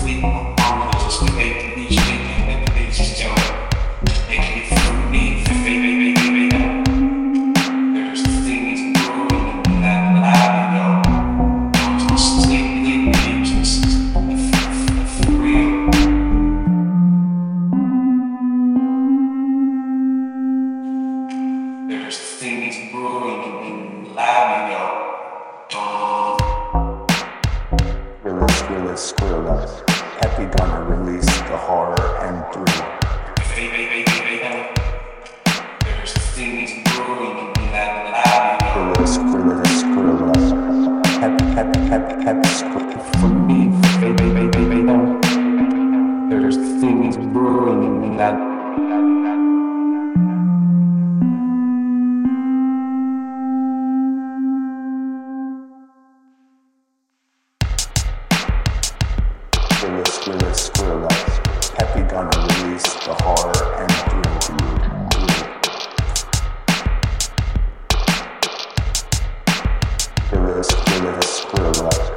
Squirrel, Happy gonna release the horror and thrill. There's things brewing in that lab. Squirrel, happy squirrel. For me, there's things brewing in that. Squirrel, Happy gonna release the horror and thrill. Squirrel.